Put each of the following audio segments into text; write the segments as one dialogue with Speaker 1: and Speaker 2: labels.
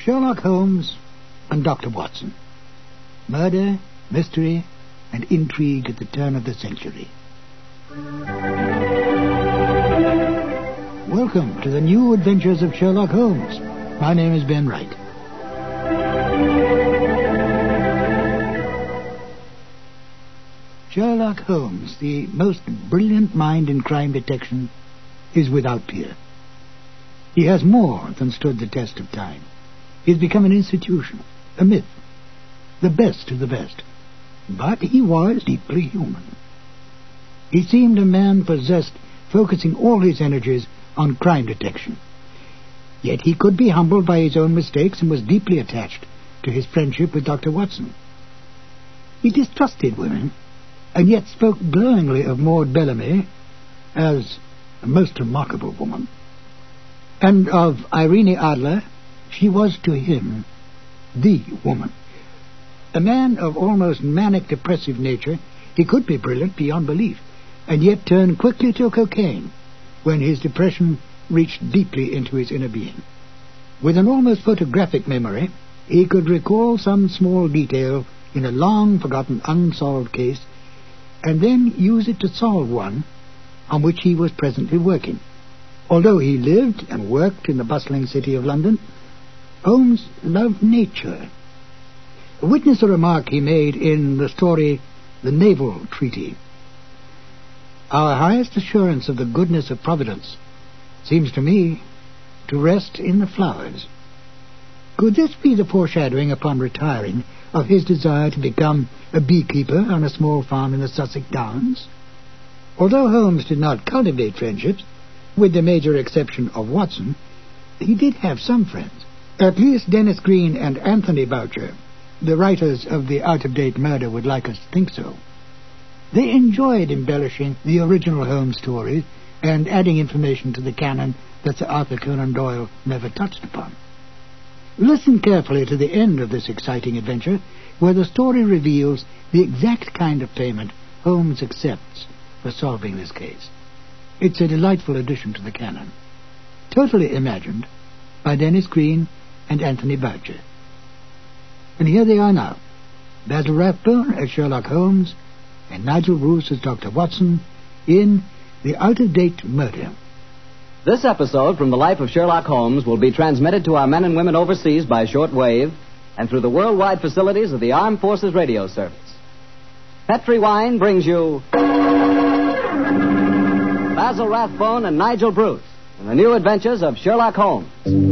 Speaker 1: Sherlock Holmes and Dr. Watson. Murder, mystery, and intrigue at the turn of the century. Welcome to the new adventures of Sherlock Holmes. My name is Ben Wright. Sherlock Holmes, the most brilliant mind in crime detection, is without peer. He has more than stood the test of time. He has become an institution, a myth, the best of the best. But he was deeply human. He seemed a man possessed, focusing all his energies on crime detection. Yet he could be humbled by his own mistakes and was deeply attached to his friendship with Dr. Watson. He distrusted women, and yet spoke glowingly of Maud Bellamy as a most remarkable woman. And of Irene Adler, she was to him the woman. A man of almost manic-depressive nature, he could be brilliant beyond belief, and yet turn quickly to cocaine when his depression reached deeply into his inner being. With an almost photographic memory, he could recall some small detail in a long-forgotten unsolved case and then use it to solve one on which he was presently working. Although he lived and worked in the bustling city of London, Holmes loved nature. Witness a remark he made in the story The Naval Treaty. Our highest assurance of the goodness of Providence seems to me to rest in the flowers. Could this be the foreshadowing upon retiring of his desire to become a beekeeper on a small farm in the Sussex Downs? Although Holmes did not cultivate friendships, with the major exception of Watson, he did have some friends. At least Dennis Green and Anthony Boucher, the writers of The Out-of-Date Murder, would like us to think so. They enjoyed embellishing the original Holmes stories and adding information to the canon that Sir Arthur Conan Doyle never touched upon. Listen carefully to the end of this exciting adventure, where the story reveals the exact kind of payment Holmes accepts for solving this case. It's a delightful addition to the canon, totally imagined by Dennis Green and Anthony Boucher. And here they are now, Basil Rathbone as Sherlock Holmes and Nigel Bruce as Dr. Watson in The Out-of-Date Murder.
Speaker 2: This episode from the life of Sherlock Holmes will be transmitted to our men and women overseas by short wave and through the worldwide facilities of the Armed Forces Radio Service. Petri Wine brings you Basil Rathbone and Nigel Bruce in the new adventures of Sherlock Holmes.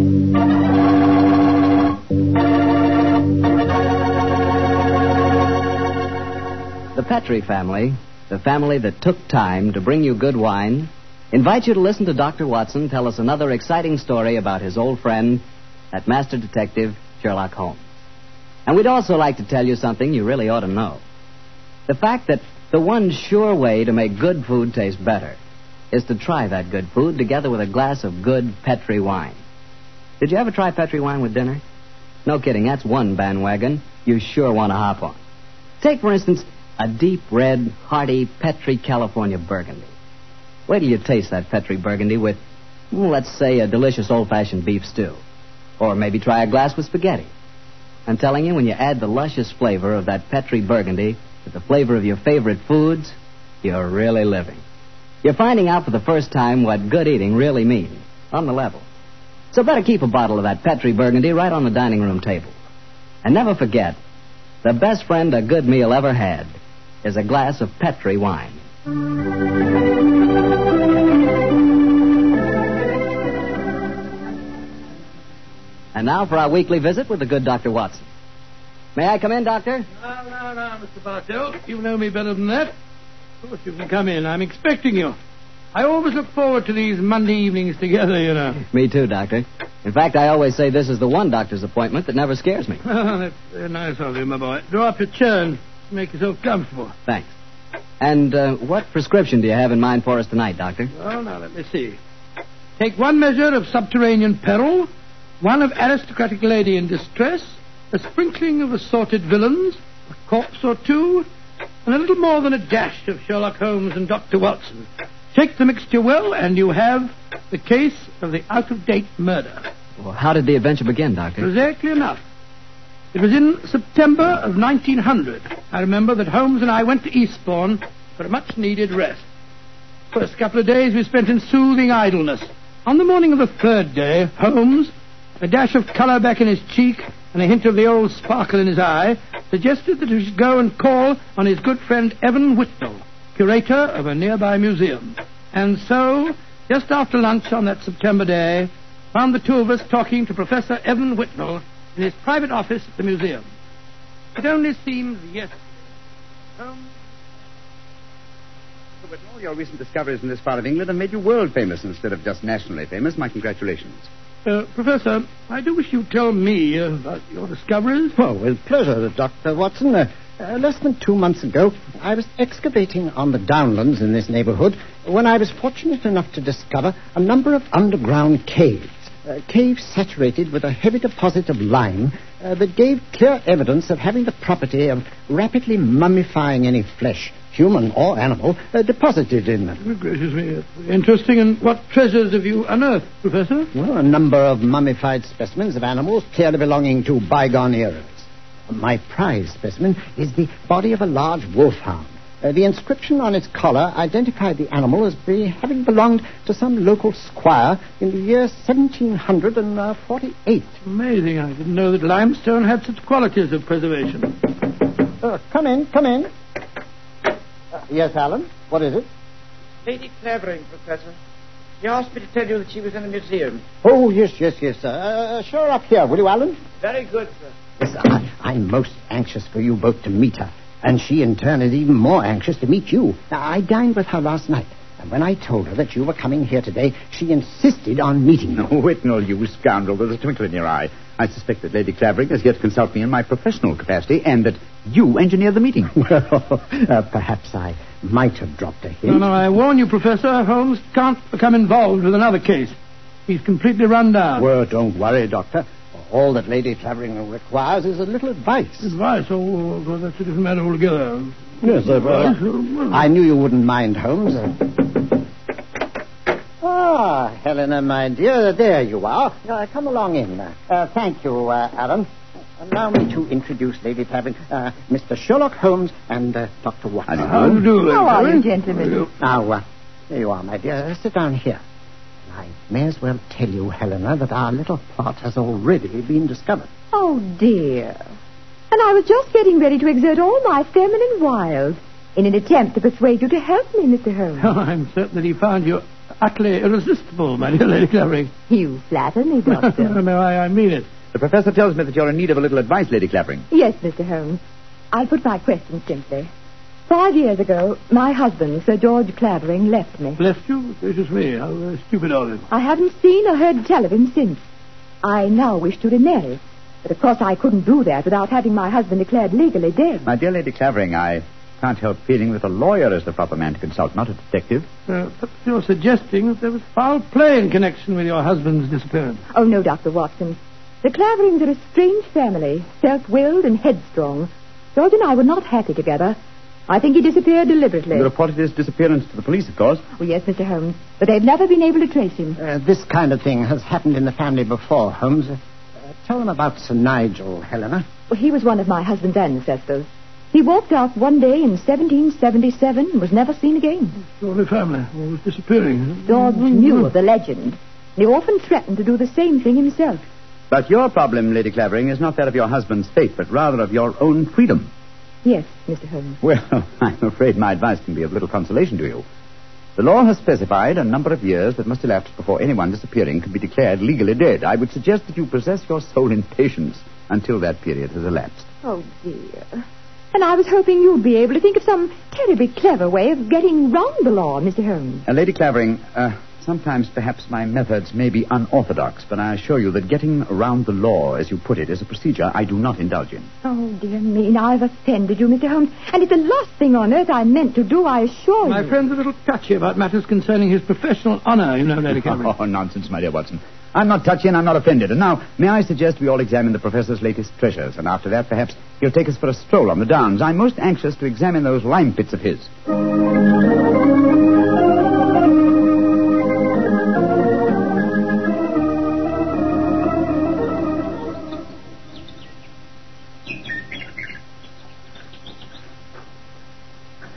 Speaker 2: The Petri family, the family that took time to bring you good wine, invite you to listen to Dr. Watson tell us another exciting story about his old friend, that master detective, Sherlock Holmes. And we'd also like to tell you something you really ought to know. The fact that the one sure way to make good food taste better is to try that good food together with a glass of good Petri wine. Did you ever try Petri wine with dinner? No kidding, that's one bandwagon you sure want to hop on. Take, for instance, a deep red, hearty Petri California Burgundy. Wait till you taste that Petri Burgundy with, let's say, a delicious old-fashioned beef stew. Or maybe try a glass with spaghetti. I'm telling you, when you add the luscious flavor of that Petri Burgundy with the flavor of your favorite foods, you're really living. You're finding out for the first time what good eating really means, on the level. So better keep a bottle of that Petri Burgundy right on the dining room table. And never forget, the best friend a good meal ever had is a glass of Petri wine. And now for our weekly visit with the good Dr. Watson. May I come in, Doctor?
Speaker 3: No, Mr. Bartell. You know me better than that. Of course, you can come in. I'm expecting you. I always look forward to these Monday evenings together, you know.
Speaker 2: Me too, Doctor. In fact, I always say this is the one doctor's appointment that never scares me.
Speaker 3: Oh, that's very nice of you, my boy. Draw up your chair and make yourself comfortable.
Speaker 2: Thanks. And what prescription do you have in mind for us tonight, Doctor?
Speaker 3: Oh, now, let me see. Take one measure of subterranean peril, one of aristocratic lady in distress, a sprinkling of assorted villains, a corpse or two, and a little more than a dash of Sherlock Holmes and Dr. Watson. Shake the mixture well, and you have the case of the out-of-date murder.
Speaker 2: Well, how did the adventure begin, Doctor?
Speaker 3: Exactly enough. It was in September of 1900. I remember that Holmes and I went to Eastbourne for a much-needed rest. First couple of days we spent in soothing idleness. On the morning of the third day, Holmes, a dash of colour back in his cheek and a hint of the old sparkle in his eye, suggested that we should go and call on his good friend Evan Whitnell, curator of a nearby museum. And so, just after lunch on that September day, found the two of us talking to Professor Evan Whitnell in his private office at the museum. It only seems yesterday. Holmes...
Speaker 4: Mr. Whitnell, your recent discoveries in this part of England have made you world famous instead of just nationally famous. My congratulations.
Speaker 3: Professor, I do wish you'd tell me about your discoveries.
Speaker 5: Oh, with pleasure, Dr. Watson. Less than 2 months ago, I was excavating on the downlands in this neighborhood when I was fortunate enough to discover a number of underground caves. Caves saturated with a heavy deposit of lime that gave clear evidence of having the property of rapidly mummifying any flesh, human or animal, deposited in them.
Speaker 3: Oh, gracious me. Interesting. And what treasures have you unearthed, Professor?
Speaker 5: Well, a number of mummified specimens of animals clearly belonging to bygone eras. My prize specimen is the body of a large wolfhound. The inscription on its collar identified the animal as having belonged to some local squire in the year 1748.
Speaker 3: Amazing. I didn't know that limestone had such qualities of preservation.
Speaker 5: Come in. Yes, Alan? What is it?
Speaker 6: Lady Clavering, Professor. She asked me to tell you that she was in the museum.
Speaker 5: Oh, yes. Show her up here, will you, Alan?
Speaker 6: Very good, sir.
Speaker 5: Yes, I'm most anxious for you both to meet her. And she, in turn, is even more anxious to meet you. Now, I dined with her last night. And when I told her that you were coming here today, she insisted on meeting you.
Speaker 4: Oh, Whitnell, you scoundrel, there's a twinkle in your eye. I suspect that Lady Clavering is here to consult me in my professional capacity and that you engineered the meeting.
Speaker 5: Well, perhaps I might have dropped a hint.
Speaker 3: No, I warn you, Professor, Holmes can't become involved with another case. He's completely run down.
Speaker 5: Well, don't worry, Doctor. All that Lady Clavering requires is a little advice.
Speaker 3: Advice? Oh, well, that's a different matter altogether.
Speaker 5: Yes, I knew you wouldn't mind, Holmes. Helena, my dear, there you are. Come along in. Thank you, Alan. Allow me to introduce Lady Clavering, Mr. Sherlock Holmes and Dr. Watson.
Speaker 3: How do you do,
Speaker 7: How are you, gentlemen?
Speaker 5: Now, there you are, my dear. Sit down here. I may as well tell you, Helena, that our little plot has already been discovered.
Speaker 7: Oh, dear. And I was just getting ready to exert all my feminine wiles in an attempt to persuade you to help me, Mr. Holmes.
Speaker 3: Oh, I'm certain that he found you utterly irresistible, my dear Lady Clavering.
Speaker 7: You flatter me, Doctor.
Speaker 3: No, I mean it.
Speaker 4: The professor tells me that you're in need of a little advice, Lady Clavering.
Speaker 7: Yes, Mr. Holmes. I'll put my question simply. 5 years ago, my husband, Sir George Clavering, left me.
Speaker 3: Left you? Gracious me, how stupid of him.
Speaker 7: I haven't seen or heard tell of him since. I now wish to remarry. But of course I couldn't do that without having my husband declared legally dead.
Speaker 4: My dear Lady Clavering, I can't help feeling that a lawyer is the proper man to consult, not a detective.
Speaker 3: Perhaps you're suggesting that there was foul play in connection with your husband's disappearance.
Speaker 7: Oh, no, Dr. Watson. The Claverings are a strange family, self-willed and headstrong. George and I were not happy together. I think he disappeared deliberately.
Speaker 4: You reported his disappearance to the police, of course.
Speaker 7: Oh, yes, Mr. Holmes. But they've never been able to trace him.
Speaker 5: This kind of thing has happened in the family before, Holmes. Tell them about Sir Nigel, Helena.
Speaker 7: Well, he was one of my husband's ancestors. He walked out one day in 1777 and was never seen again.
Speaker 3: The only family was disappearing.
Speaker 7: George knew of the legend. He often threatened to do the same thing himself.
Speaker 4: But your problem, Lady Clavering, is not that of your husband's fate, but rather of your own freedom.
Speaker 7: Yes, Mr. Holmes.
Speaker 4: Well, I'm afraid my advice can be of little consolation to you. The law has specified a number of years that must elapse before anyone disappearing can be declared legally dead. I would suggest that you possess your soul in patience until that period has elapsed.
Speaker 7: Oh, dear. And I was hoping you'd be able to think of some terribly clever way of getting round the law, Mr. Holmes.
Speaker 4: Lady Clavering, sometimes perhaps my methods may be unorthodox, but I assure you that getting around the law, as you put it, is a procedure I do not indulge in.
Speaker 7: Oh, dear me, now I've offended you, Mr. Holmes. And it's the last thing on earth I meant to do, I assure you.
Speaker 3: My friend's a little touchy about matters concerning his professional honor, you know, Lady Clavering.
Speaker 4: Oh, nonsense, my dear Watson. I'm not touchy and I'm not offended. And now, may I suggest we all examine the professor's latest treasures, and after that, perhaps he'll take us for a stroll on the downs. I'm most anxious to examine those lime pits of his.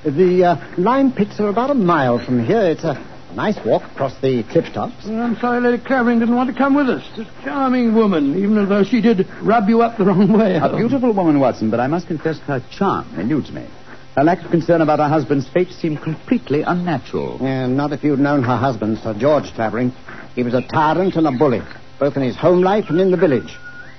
Speaker 5: The lime pits are about a mile from here. It's a nice walk across the cliff tops.
Speaker 3: I'm sorry Lady Clavering didn't want to come with us. She's a charming woman, even though she did rub you up the wrong way.
Speaker 4: A beautiful woman, Watson, but I must confess her charm eludes me. Her lack of concern about her husband's fate seemed completely unnatural.
Speaker 5: Not if you'd known her husband, Sir George Clavering. He was a tyrant and a bully, both in his home life and in the village.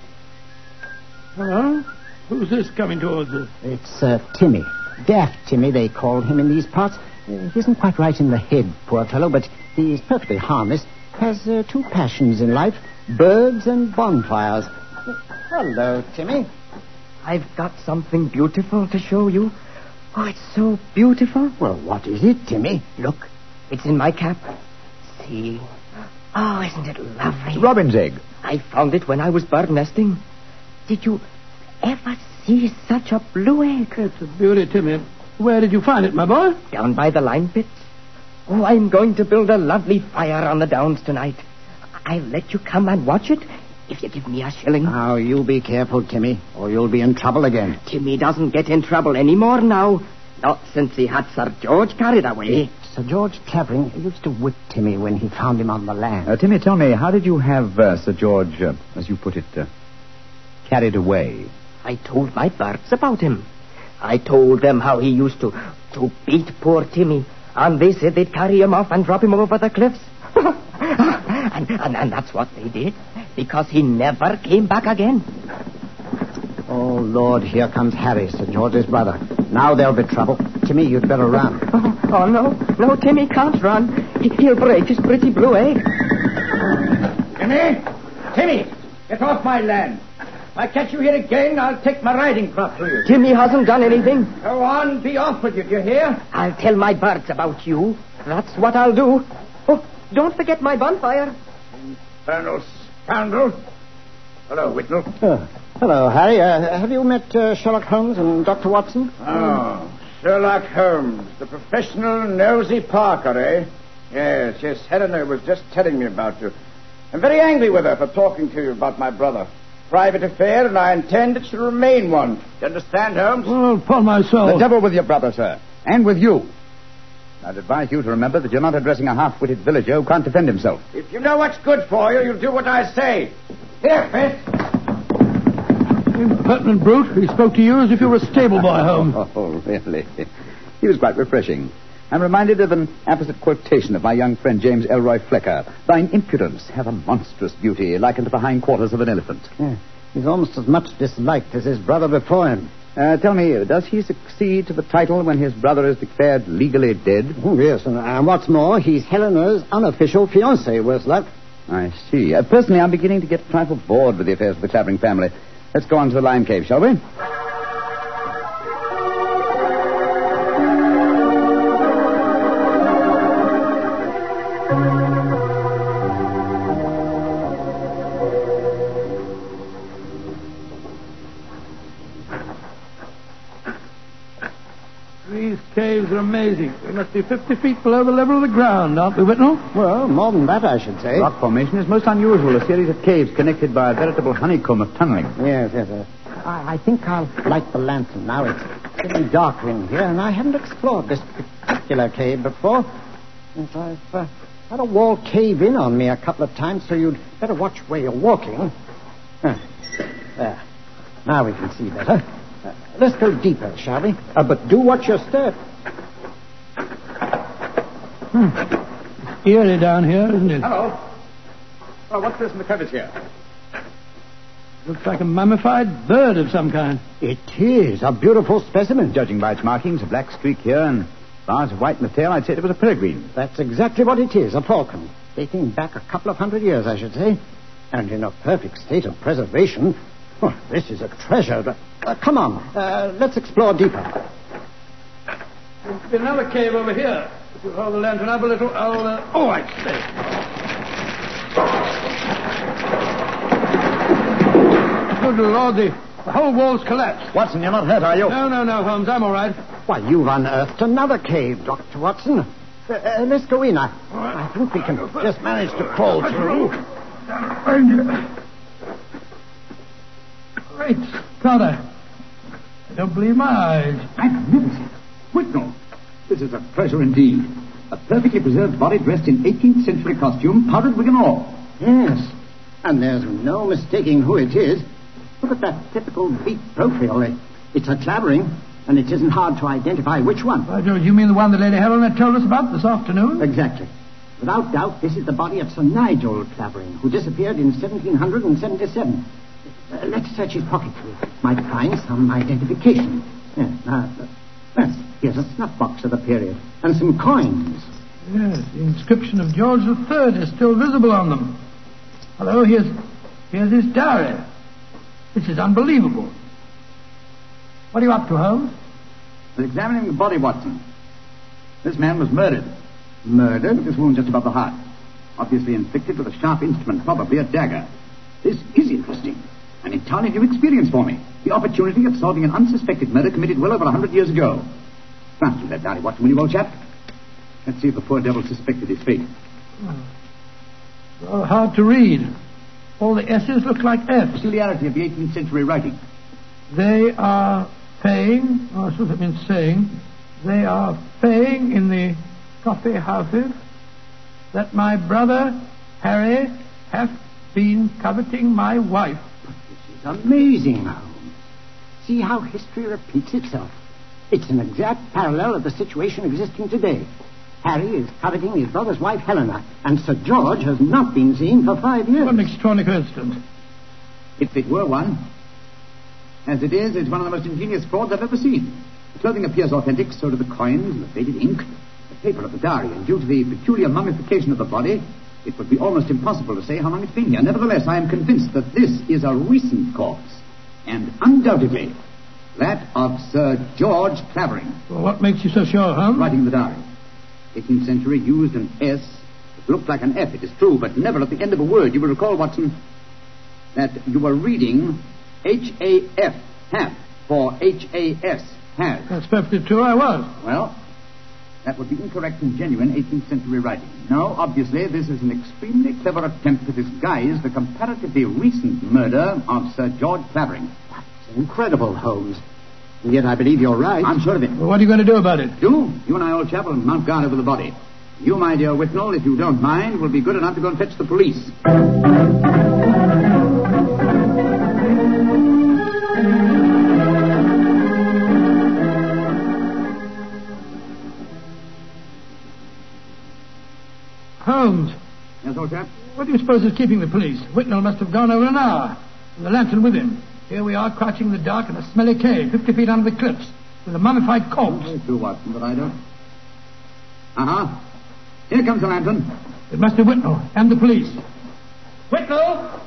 Speaker 3: Hello? Who's this coming towards us?
Speaker 5: It's Timmy. Daft Timmy, they call him in these parts. He isn't quite right in the head, poor fellow, but he's perfectly harmless. Has two passions in life, birds and bonfires. Hello, Timmy.
Speaker 8: I've got something beautiful to show you. Oh, it's so beautiful.
Speaker 5: Well, what is it, Timmy?
Speaker 8: Look, it's in my cap. See? Oh, isn't it lovely?
Speaker 4: It's a robin's egg.
Speaker 8: I found it when I was bird nesting. Did you ever see such a blue egg?
Speaker 3: It's a beauty, Timmy. Where did you find it, my boy?
Speaker 8: Down by the lime pits. Oh, I'm going to build a lovely fire on the downs tonight. I'll let you come and watch it if you give me a shilling.
Speaker 5: Now, you be careful, Timmy, or you'll be in trouble again.
Speaker 8: Timmy doesn't get in trouble anymore now. Not since he had Sir George carried away.
Speaker 5: Sir George Clavering used to whip Timmy when he found him on the land.
Speaker 4: Timmy, tell me, how did you have Sir George, as you put it, carried away?
Speaker 8: I told my birds about him. I told them how he used to beat poor Timmy, and they said they'd carry him off and drop him over the cliffs. and that's what they did, because he never came back again.
Speaker 5: Oh, Lord, here comes Harry, Sir George's brother. Now there'll be trouble. Timmy, you'd better run.
Speaker 8: Oh, no, Timmy can't run. He'll break his pretty blue egg.
Speaker 6: Timmy, get off my land. If I catch you here again, I'll take my riding crop to you.
Speaker 8: Timmy hasn't done anything.
Speaker 6: Go on, be off with you, do you hear?
Speaker 8: I'll tell my birds about you. That's what I'll do. Oh, don't forget my bonfire.
Speaker 6: Infernal scoundrel. Hello, Whitnell.
Speaker 5: Hello, Harry. Have you met Sherlock Holmes and Dr. Watson?
Speaker 6: Oh, Sherlock Holmes, the professional nosy Parker, eh? Yes, Helena was just telling me about you. I'm very angry with her for talking to you about my brother. Private affair, and I intend it should remain one. Do you understand, Holmes?
Speaker 3: Well, upon my soul.
Speaker 4: The devil with your brother, sir. And with you. I'd advise you to remember that you're not addressing a half-witted villager who can't defend himself.
Speaker 6: If you know what's good for you, you'll do what I say. Here, Fitz.
Speaker 3: Impertinent brute. He spoke to you as if you were a stable boy, Holmes.
Speaker 4: Oh, really? He was quite refreshing. I'm reminded of an apposite quotation of my young friend James Elroy Flecker. Thine impudence hath a monstrous beauty, like unto the hindquarters of an elephant.
Speaker 5: Yeah, he's almost as much disliked as his brother before him.
Speaker 4: Tell me, does he succeed to the title when his brother is declared legally dead?
Speaker 5: Oh, yes, and what's more, he's Helena's unofficial fiancé, worse luck.
Speaker 4: I see. Personally, I'm beginning to get a trifle bored with the affairs of the Clavering family. Let's go on to the lime cave, shall we?
Speaker 3: These caves are amazing. We must be 50 feet below the level of the ground, aren't we, Whitnell?
Speaker 5: Well, more than that, I should say.
Speaker 4: Rock formation is most unusual, a series of caves connected by a veritable honeycomb of tunneling.
Speaker 5: Yes. I think I'll light the lantern now. It's getting darker in here, and I haven't explored this particular cave before. And I've had a wall cave in on me a couple of times, so you'd better watch where you're walking. There. Now we can see better. Let's go deeper, shall we? But do watch your step.
Speaker 3: Eerie down here, isn't it?
Speaker 6: Hello. Oh, what's this in the crevice here?
Speaker 3: Looks like a mummified bird of some kind.
Speaker 5: It is a beautiful specimen.
Speaker 4: Judging by its markings, a black streak here and bars of white in the tail, I'd say it was a peregrine.
Speaker 5: That's exactly what it is, a falcon. Dating back a couple of 100 years, I should say. And in a perfect state of preservation. Oh, this is a treasure. Come on, let's explore deeper.
Speaker 3: There's to be another cave over here. If you hold the lantern up a little, I'll... Oh, I say. Good Lord, the whole wall's collapsed.
Speaker 4: Watson, you're not hurt, are you?
Speaker 3: No, Holmes, I'm all right.
Speaker 5: Why, you've unearthed another cave, Dr. Watson. Let's go in. I think we can just manage to crawl through.
Speaker 3: Great Scott, I don't believe my eyes.
Speaker 4: Magnificent. Whitnell, This is a treasure indeed. A perfectly preserved body dressed in 18th century costume, powdered wig and all.
Speaker 5: Yes. And there's no mistaking who it is. Look at that typical beak profile. It's a Clavering, and it isn't hard to identify which one.
Speaker 3: By George, you mean the one that Lady Helena told us about this afternoon?
Speaker 5: Exactly. Without doubt, this is the body of Sir Nigel Clavering, who disappeared in 1777. Let's search his pockets. We might find some identification. Yes, here's a snuff box of the period, and some coins.
Speaker 3: Yes, the inscription of George III is still visible on them. Hello, here's his diary. This is unbelievable. What are you up to, Holmes?
Speaker 4: We're examining the body, Watson. This man was murdered.
Speaker 5: Murdered?
Speaker 4: With this wound just above the heart. Obviously inflicted with a sharp instrument, probably a dagger. This is interesting. An entirely new experience for me. The opportunity of solving an unsuspected murder committed well over 100 years ago. Glance through that diary, Watson, will you, old chap? Let's see if the poor devil suspected his fate.
Speaker 3: Oh, hard to read. All the S's look like F's.
Speaker 4: Peculiarity of the 18th century writing.
Speaker 3: They are paying, I suppose it means saying, they are paying in the coffee houses that my brother Harry hath been coveting my wife.
Speaker 5: This is amazing, Holmes. See how history repeats itself. It's an exact parallel of the situation existing today. Harry is coveting his brother's wife, Helena, and Sir George has not been seen for 5 years.
Speaker 3: What an extraordinary coincidence.
Speaker 4: If it were one. As it is, it's one of the most ingenious frauds I've ever seen. The clothing appears authentic, so do the coins and the faded ink, the paper of the diary, and due to the peculiar mummification of the body, it would be almost impossible to say how long it's been here. Nevertheless, I am convinced that this is a recent corpse, and undoubtedly that of Sir George Clavering.
Speaker 3: Well, what makes you so sure, Holmes?
Speaker 4: Writing the diary. 18th century used an S. It looked like an F, it is true, but never at the end of a word. You will recall, Watson, that you were reading H-A-F, have, for H-A-S, has.
Speaker 3: That's perfectly true, I was.
Speaker 4: Well, that would be incorrect and genuine 18th century writing. No, obviously, this is an extremely clever attempt to disguise the comparatively recent murder of Sir George Clavering.
Speaker 5: That's incredible, Holmes. And yet I believe you're right.
Speaker 4: I'm sure of it.
Speaker 3: Well, what are you going to do about it?
Speaker 4: Do? You and I, old chap, will mount guard over the body. You, my dear Whitnall, if you don't mind, will be good enough to go and fetch the police.
Speaker 3: Holmes.
Speaker 4: Yes, old chap?
Speaker 3: What do you suppose is keeping the police? Whitnall must have gone over an hour, and the lantern with him. Here we are, crouching in the dark in a smelly cave, 50 feet under the cliffs, with a mummified corpse.
Speaker 4: Very true, Watson, but I don't. Uh-huh. Here comes the lantern.
Speaker 3: It must be Whitnall and the police. Whitnall!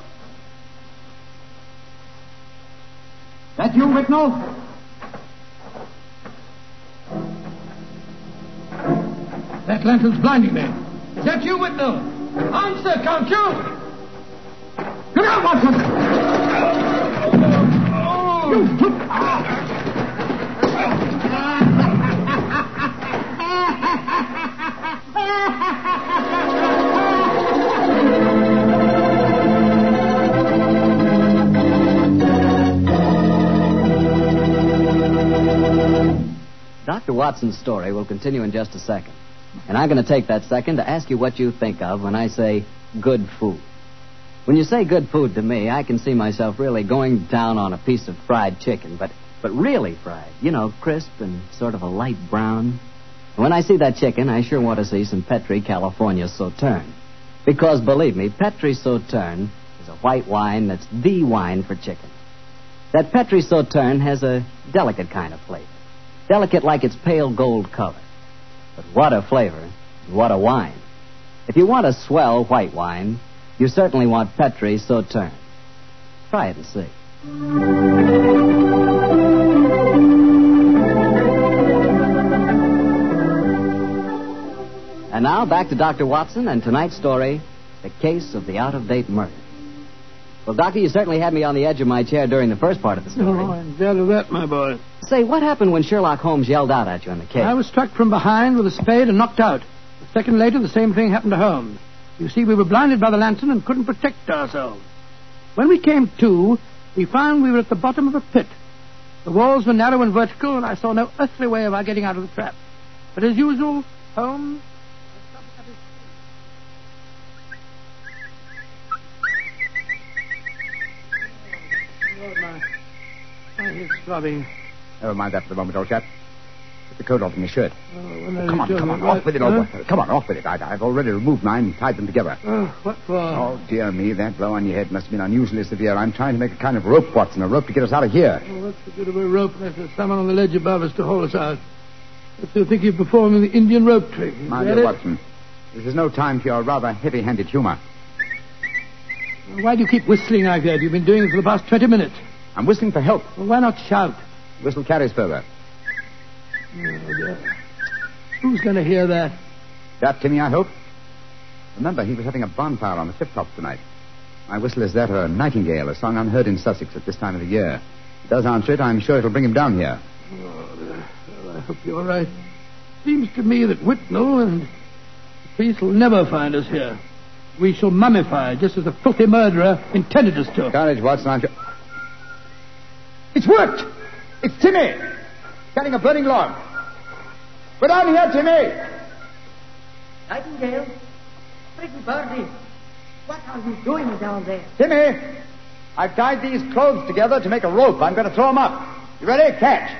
Speaker 4: That you, Whitnall?
Speaker 3: That lantern's blinding me. Is that you, Whitnall? Answer, can't you?
Speaker 4: Look out, Watson!
Speaker 2: Dr. Watson's story will continue in just a second. And I'm going to take that second to ask you what you think of when I say good food. When you say good food to me, I can see myself really going down on a piece of fried chicken, but really fried. You know, crisp and sort of a light brown. And when I see that chicken, I sure want to see some Petri California Sauterne. Because, believe me, Petri Sauterne is a white wine that's the wine for chicken. That Petri Sauterne has a delicate kind of flavor. Delicate like its pale gold color. But what a flavor, and what a wine. If you want a swell white wine, you certainly want Petri Sauterne. Try it and see. And now back to Dr. Watson and tonight's story, The Case of the Out-of-Date Murder. Well, Doctor, you certainly had me on the edge of my chair during the first part of the story.
Speaker 3: Oh, I'm glad of that, my boy.
Speaker 2: Say, what happened when Sherlock Holmes yelled out at you in the cave?
Speaker 3: I was struck from behind with a spade and knocked out. A second later, the same thing happened to Holmes. You see, we were blinded by the lantern and couldn't protect ourselves. When we came to, we found we were at the bottom of a pit. The walls were narrow and vertical, and I saw no earthly way of our getting out of the trap. But as usual, Holmes... My head's throbbing.
Speaker 4: Never mind that for the moment, old chap. Get the coat off and your shirt.
Speaker 3: Come
Speaker 4: on, off with it, old boy. Come on, off with it. I've already removed mine and tied them together.
Speaker 3: What for?
Speaker 4: Oh, dear me, that blow on your head must have been unusually severe. I'm trying to make a kind of rope, Watson, a rope to get us out of here.
Speaker 3: What's the good of a rope unless there's someone on the ledge above us to haul us out? I still think you're performing the Indian rope trick.
Speaker 4: My dear Watson, this is no time for your rather heavy-handed humor.
Speaker 3: Why do you keep whistling like that? You've been doing it for the past 20 minutes.
Speaker 4: I'm whistling for help.
Speaker 3: Well, why not shout?
Speaker 4: Whistle carries further.
Speaker 3: Who's going to hear that?
Speaker 4: That Timmy, I hope. Remember, he was having a bonfire on the cliff-top tonight. My whistle is that or a nightingale, a song unheard in Sussex at this time of the year. If it does answer it, I'm sure it'll bring him down here.
Speaker 3: Well, I hope you're right. Seems to me that Whitnall and the police will never find us here. We shall mummify, just as the filthy murderer intended us to.
Speaker 4: Courage, Watson, I'm sure... It's worked! It's Timmy! Carrying a burning log. Go down here, Timmy!
Speaker 8: Nightingale, pretty birdie, what are you doing down there?
Speaker 4: Timmy! I've tied these clothes together to make a rope. I'm going to throw them up. You ready? Catch.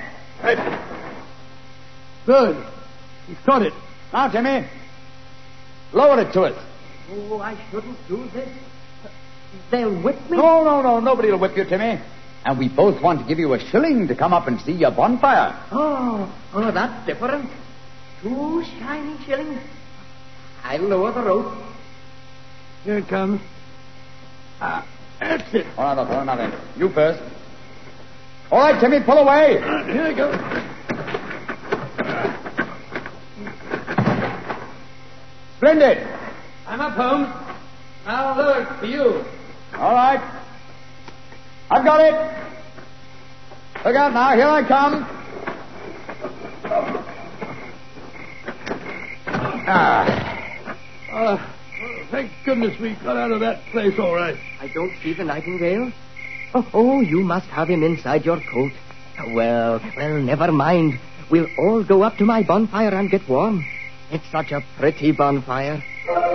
Speaker 3: Good. He's caught it.
Speaker 4: Now, Timmy. Lower it to it.
Speaker 8: Oh, I shouldn't do this. They'll whip me.
Speaker 4: No. Nobody will whip you, Timmy. And we both want to give you a shilling to come up and see your bonfire.
Speaker 8: Oh, that's different. 2 shiny shillings. I'll lower the rope.
Speaker 3: Here it comes. That's it.
Speaker 4: All right, now then. You first. All right, Timmy, pull away.
Speaker 3: Here I go.
Speaker 4: Splendid.
Speaker 3: I'm up, Holmes. Now lower it for you.
Speaker 4: All right. I've got it. Look out now. Here I come.
Speaker 3: Thank goodness we got out of that place all right.
Speaker 8: I don't see the nightingale. Oh, you must have him inside your coat. Well, never mind. We'll all go up to my bonfire and get warm. It's such a pretty bonfire.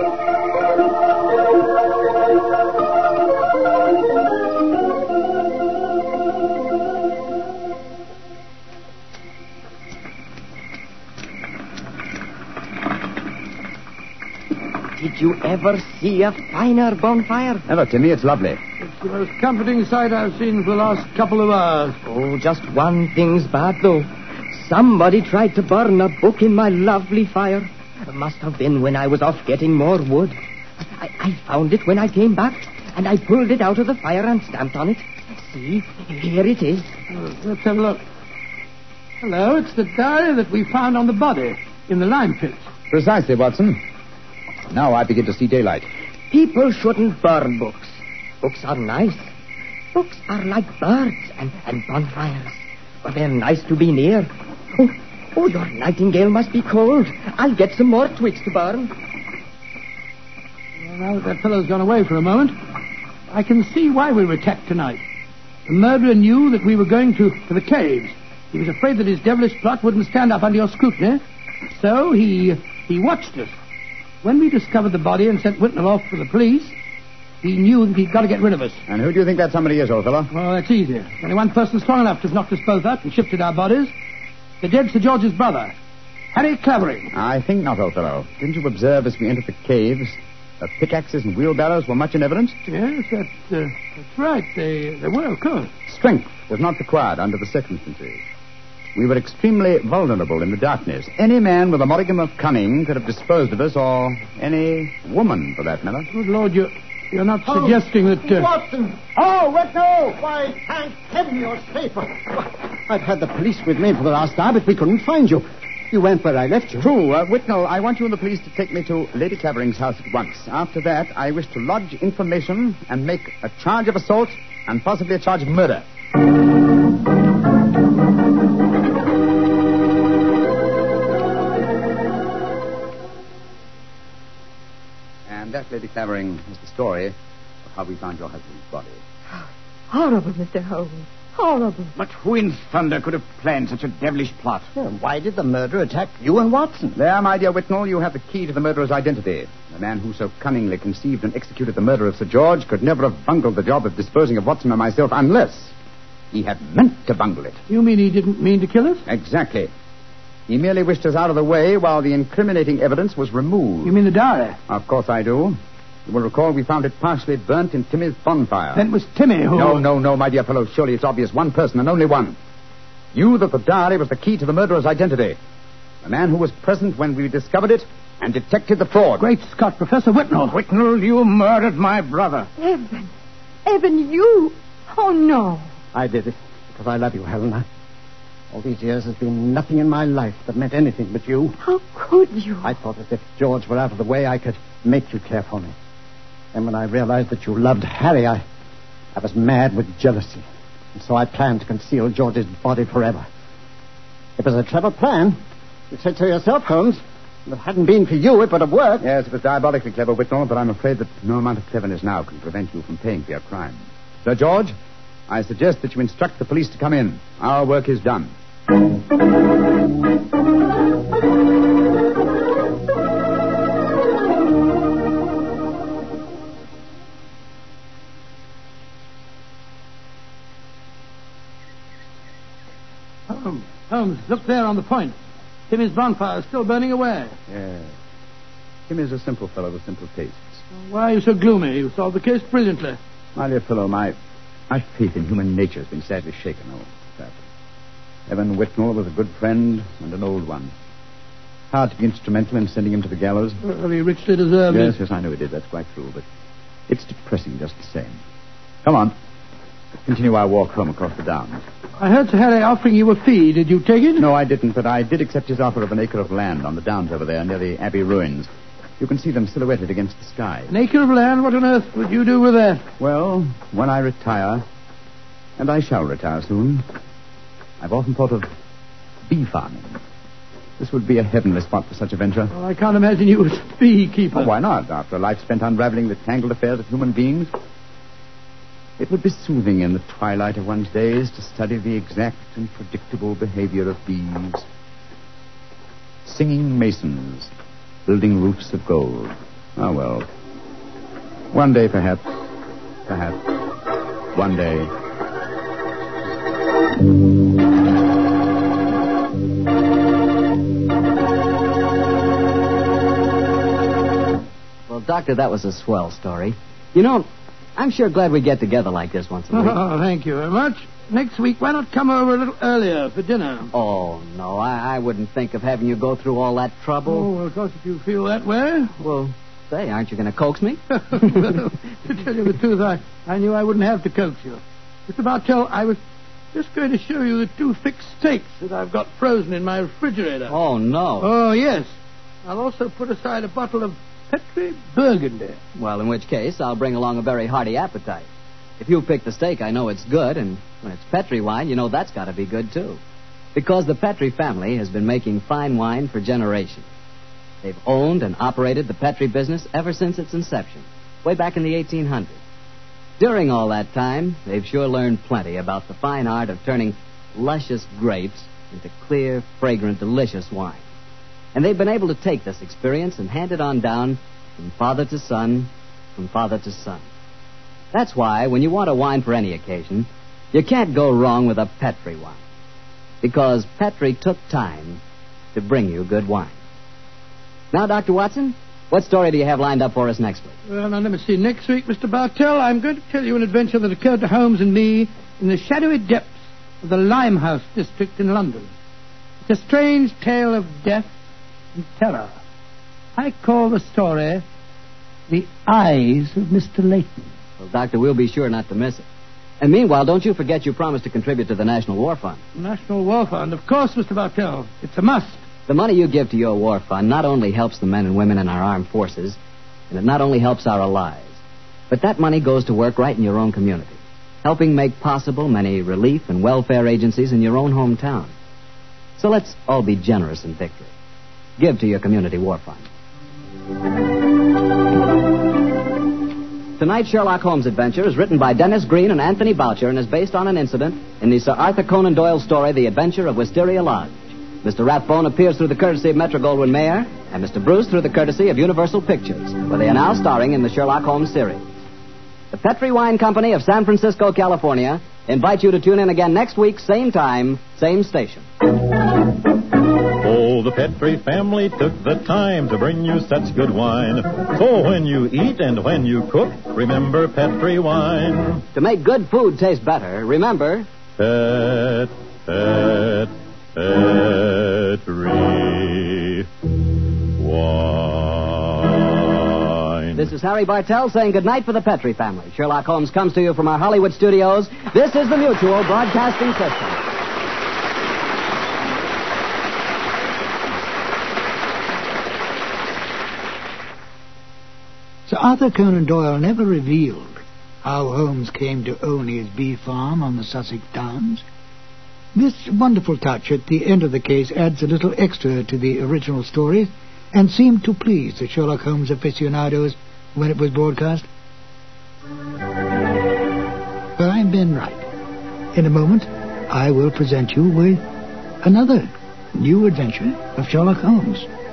Speaker 8: Did you ever see a finer bonfire?
Speaker 4: Never, Timmy. It's lovely.
Speaker 3: It's the most comforting sight I've seen for the last couple of hours.
Speaker 8: Oh, just one thing's bad, though. Somebody tried to burn a book in my lovely fire. It must have been when I was off getting more wood. I found it when I came back, and I pulled it out of the fire and stamped on it. See, here it is.
Speaker 3: Let's have a look. Hello, it's the diary that we found on the body in the lime pit.
Speaker 4: Precisely, Watson. Now I begin to see daylight.
Speaker 8: People shouldn't burn books. Books are nice. Books are like birds and bonfires. But they're nice to be near. Oh, your nightingale must be cold. I'll get some more twigs to burn.
Speaker 3: Well, now that that fellow's gone away for a moment, I can see why we were attacked tonight. The murderer knew that we were going to the caves. He was afraid that his devilish plot wouldn't stand up under your scrutiny. So he watched us. When we discovered the body and sent Whitnall off for the police, he knew that he'd got to get rid of us.
Speaker 4: And who do you think that somebody is, old fellow?
Speaker 3: Well, that's easy. Only one person strong enough to have knocked us both out and shifted our bodies. The dead Sir George's brother, Harry Clavering.
Speaker 4: I think not, old fellow. Didn't you observe as we entered the caves that pickaxes and wheelbarrows were much in evidence?
Speaker 3: Yes, that's right. They were, of course.
Speaker 4: Strength was not required under the circumstances. We were extremely vulnerable in the darkness. Any man with a modicum of cunning could have disposed of us, or any woman, for that matter.
Speaker 3: Good Lord, you're not suggesting that...
Speaker 5: Watson!
Speaker 4: Oh, Whitnall!
Speaker 5: Why, thank heaven you're safe. I've had the police with me for the last hour, but we couldn't find you. You went where I left you.
Speaker 4: True. Whitnall, I want you and the police to take me to Lady Clavering's house at once. After that, I wish to lodge information and make a charge of assault and possibly a charge of murder. And that, Lady Clavering, is the story of how we found your husband's body.
Speaker 7: Horrible, Mr. Holmes. horrible.
Speaker 6: But who in thunder could have planned such a devilish plot?
Speaker 5: Why did the murderer attack you and Watson?
Speaker 4: There, my dear Whitnell, you have the key to the murderer's identity. The man who so cunningly conceived and executed the murder of Sir George could never have bungled the job of disposing of Watson and myself unless he had meant to bungle it.
Speaker 3: You mean he didn't mean to kill us?
Speaker 4: Exactly. He merely wished us out of the way while the incriminating evidence was removed.
Speaker 3: You mean the diary?
Speaker 4: Of course I do. You will recall we found it partially burnt in Timmy's bonfire.
Speaker 3: Then it was Timmy who...
Speaker 4: No, my dear fellow. Surely it's obvious. One person and only one. You that the diary was the key to the murderer's identity. The man who was present when we discovered it and detected the fraud.
Speaker 3: Great Scott, Professor Whitnell.
Speaker 6: Whitnell, you murdered my brother.
Speaker 7: Evan. Evan, you... Oh, no.
Speaker 5: I did it because I love you, Helena. All these years has been nothing in my life that meant anything but you.
Speaker 7: How could you?
Speaker 5: I thought that if George were out of the way, I could make you care for me. And when I realized that you loved Harry, I was mad with jealousy. And so I planned to conceal George's body forever. It was a clever plan. You said so yourself, Holmes. If it hadn't been for you, it would have worked.
Speaker 4: Yes, it was diabolically clever, Whitnell, but I'm afraid that no amount of cleverness now can prevent you from paying for your crime. Sir George, I suggest that you instruct the police to come in. Our work is done.
Speaker 3: Holmes, look there on the point. Timmy's bonfire is still burning away.
Speaker 4: Yes. Tim is a simple fellow with simple tastes.
Speaker 3: Why are you so gloomy? You solved the case brilliantly.
Speaker 4: My dear fellow, my faith in human nature has been sadly shaken. Oh, that. Evan Whitnell was a good friend and an old one. Hard to be instrumental in sending him to the gallows.
Speaker 3: Well, he richly deserved it.
Speaker 4: Yes, I know he did. That's quite true, but it's depressing just the same. Come on. Let's continue our walk home across the downs.
Speaker 3: I heard Sir Harry offering you a fee. Did you take it?
Speaker 4: No, I didn't, but I did accept his offer of an acre of land on the downs over there near the Abbey ruins. You can see them silhouetted against the sky.
Speaker 3: An acre of land? What on earth would you do with that?
Speaker 4: Well, when I retire, and I shall retire soon, I've often thought of bee farming. This would be a heavenly spot for such a venture.
Speaker 3: Well, I can't imagine you as a beekeeper.
Speaker 4: Oh, why not? After a life spent unraveling the tangled affairs of human beings, it would be soothing in the twilight of one's days to study the exact and predictable behavior of bees. Singing masons, building roofs of gold. Ah, well. One day, perhaps. Perhaps. One day.
Speaker 2: Well, Doctor, that was a swell story. You know, I'm sure glad we get together like this once a week.
Speaker 3: Oh, thank you very much. Next week, why not come over a little earlier for dinner?
Speaker 2: Oh, no, I wouldn't think of having you go through all that trouble.
Speaker 3: Oh, well, of course, if you feel that way.
Speaker 2: Well, say, aren't you going to coax me?
Speaker 3: Well, to tell you the truth, I knew I wouldn't have to coax you. Mr. Bartell, I was just going to show you the 2 thick steaks that I've got frozen in my refrigerator.
Speaker 2: Oh, no.
Speaker 3: Oh, yes. I'll also put aside a bottle of Petri Burgundy.
Speaker 2: Well, in which case, I'll bring along a very hearty appetite. If you pick the steak, I know it's good, and when it's Petri wine, you know that's got to be good, too. Because the Petri family has been making fine wine for generations. They've owned and operated the Petri business ever since its inception, way back in the 1800s. During all that time, they've sure learned plenty about the fine art of turning luscious grapes into clear, fragrant, delicious wine. And they've been able to take this experience and hand it on down from father to son, from father to son. That's why, when you want a wine for any occasion, you can't go wrong with a Petri wine. Because Petri took time to bring you good wine. Now, Dr. Watson, what story do you have lined up for us next week?
Speaker 3: Well, now, let me see. Next week, Mr. Bartell, I'm going to tell you an adventure that occurred to Holmes and me in the shadowy depths of the Limehouse district in London. It's a strange tale of death and terror. I call the story The Eyes of Mr. Layton.
Speaker 2: Well, Doctor, we'll be sure not to miss it. And meanwhile, don't you forget you promised to contribute to the National War Fund.
Speaker 3: National War Fund, of course, Mr. Bartell. It's a must.
Speaker 2: The money you give to your war fund not only helps the men and women in our armed forces, and it not only helps our allies, but that money goes to work right in your own community, helping make possible many relief and welfare agencies in your own hometown. So let's all be generous in victory. Give to your community war fund. Tonight's Sherlock Holmes adventure is written by Dennis Green and Anthony Boucher and is based on an incident in the Sir Arthur Conan Doyle story, The Adventure of Wisteria Lodge. Mr. Rathbone appears through the courtesy of Metro-Goldwyn-Mayer, and Mr. Bruce through the courtesy of Universal Pictures, where they are now starring in the Sherlock Holmes series. The Petri Wine Company of San Francisco, California, invites you to tune in again next week, same time, same station.
Speaker 9: Oh, the Petri family took the time to bring you such good wine. So when you eat and when you cook, remember Petri wine.
Speaker 2: To make good food taste better, remember...
Speaker 9: Petri wine.
Speaker 2: This is Harry Bartell saying goodnight for the Petri family. Sherlock Holmes comes to you from our Hollywood studios. This is the Mutual Broadcasting System.
Speaker 1: Sir Arthur Conan Doyle never revealed how Holmes came to own his bee farm on the Sussex Downs. This wonderful touch at the end of the case adds a little extra to the original story and seemed to please the Sherlock Holmes aficionados when it was broadcast. But I've been right. In a moment, I will present you with another new adventure of Sherlock Holmes.